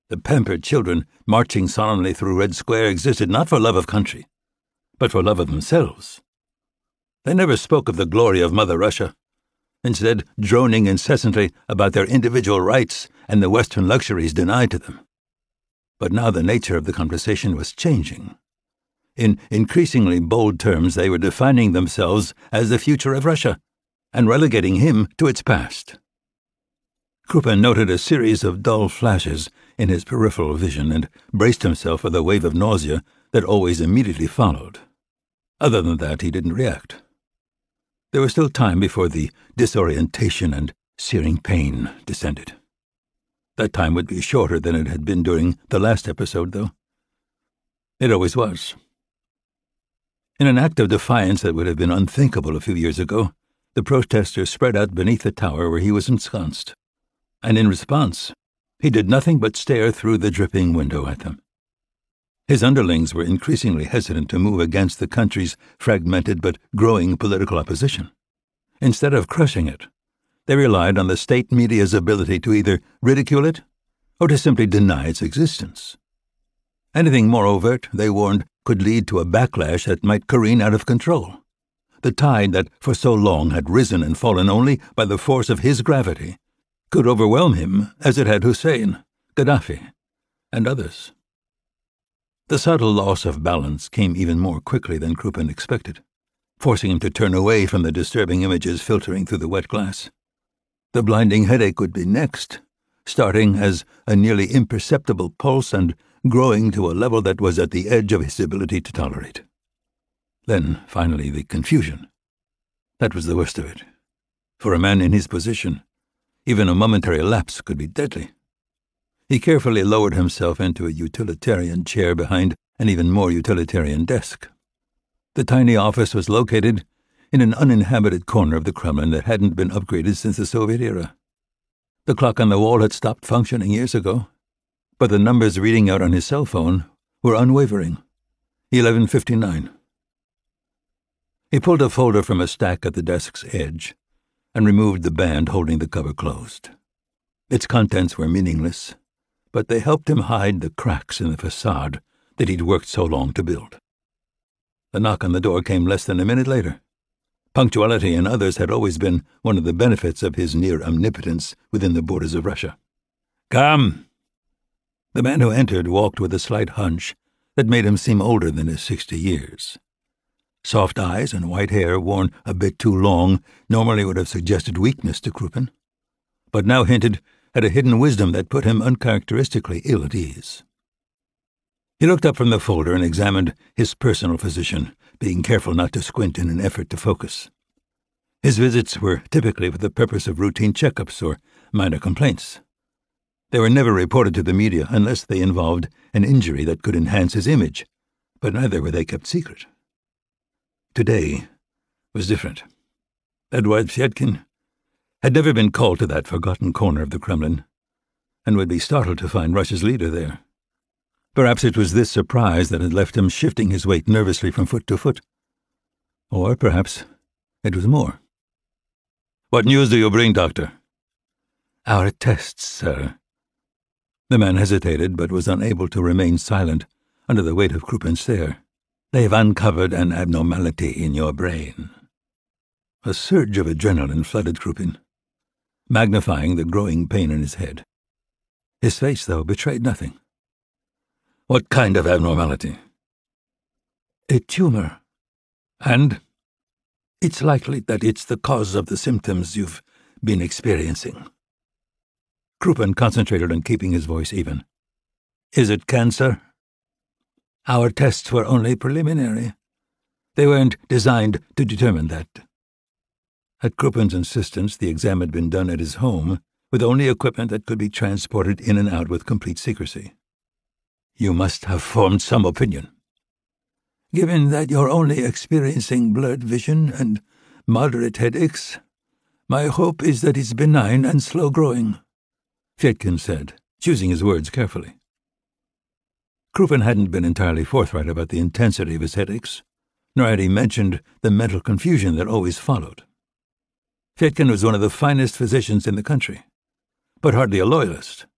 The pampered children marching solemnly through Red Square existed not for love of country, but for love of themselves. They never spoke of the glory of Mother Russia, instead droning incessantly about their individual rights and the Western luxuries denied to them. But now the nature of the conversation was changing. In increasingly bold terms, they were defining themselves as the future of Russia and relegating him to its past. Krupin noted a series of dull flashes in his peripheral vision and braced himself for the wave of nausea that always immediately followed. Other than that, he didn't react. There was still time before the disorientation and searing pain descended. That time would be shorter than it had been during the last episode, though. It always was. In an act of defiance that would have been unthinkable a few years ago, the protesters spread out beneath the tower where he was ensconced, and in response, he did nothing but stare through the dripping window at them. His underlings were increasingly hesitant to move against the country's fragmented but growing political opposition. Instead of crushing it, they relied on the state media's ability to either ridicule it or to simply deny its existence. Anything more overt, they warned, could lead to a backlash that might careen out of control. The tide that for so long had risen and fallen only by the force of his gravity could overwhelm him as it had Hussein, Gaddafi, and others. The subtle loss of balance came even more quickly than Krupin expected, forcing him to turn away from the disturbing images filtering through the wet glass. The blinding headache would be next, starting as a nearly imperceptible pulse and growing to a level that was at the edge of his ability to tolerate. Then, finally, the confusion. That was the worst of it. For a man in his position, even a momentary lapse could be deadly. He carefully lowered himself into a utilitarian chair behind an even more utilitarian desk. The tiny office was located in an uninhabited corner of the Kremlin that hadn't been upgraded since the Soviet era. The clock on the wall had stopped functioning years ago, but the numbers reading out on his cell phone were unwavering. 11:59. He pulled a folder from a stack at the desk's edge and removed the band holding the cover closed. Its contents were meaningless, but they helped him hide the cracks in the facade that he'd worked so long to build. The knock on the door came less than a minute later. Punctuality and others had always been one of the benefits of his near omnipotence within the borders of Russia. "Come!" The man who entered walked with a slight hunch that made him seem older than his 60 years. Soft eyes and white hair worn a bit too long normally would have suggested weakness to Krupin, but now hinted at a hidden wisdom that put him uncharacteristically ill at ease. He looked up from the folder and examined his personal physician, being careful not to squint in an effort to focus. His visits were typically for the purpose of routine checkups or minor complaints. They were never reported to the media unless they involved an injury that could enhance his image, but neither were they kept secret. Today was different. Eduard Fyedkin had never been called to that forgotten corner of the Kremlin, and would be startled to find Russia's leader there. Perhaps it was this surprise that had left him shifting his weight nervously from foot to foot. Or perhaps it was more. "What news do you bring, Doctor?" "Our tests, sir." The man hesitated, but was unable to remain silent under the weight of Krupin's stare. "They've uncovered an abnormality in your brain." A surge of adrenaline flooded Krupin, magnifying the growing pain in his head. His face, though, betrayed nothing. "What kind of abnormality?" "A tumor. And it's likely that it's the cause of the symptoms you've been experiencing." Krupin concentrated on keeping his voice even. "Is it cancer?" "Our tests were only preliminary. They weren't designed to determine that." At Krupin's insistence, the exam had been done at his home, with only equipment that could be transported in and out with complete secrecy. "You must have formed some opinion." "Given that you're only experiencing blurred vision and moderate headaches, my hope is that it's benign and slow-growing," Fyedkin said, choosing his words carefully. Krupin hadn't been entirely forthright about the intensity of his headaches, nor had he mentioned the mental confusion that always followed. Fyedkin was one of the finest physicians in the country, but hardly a loyalist.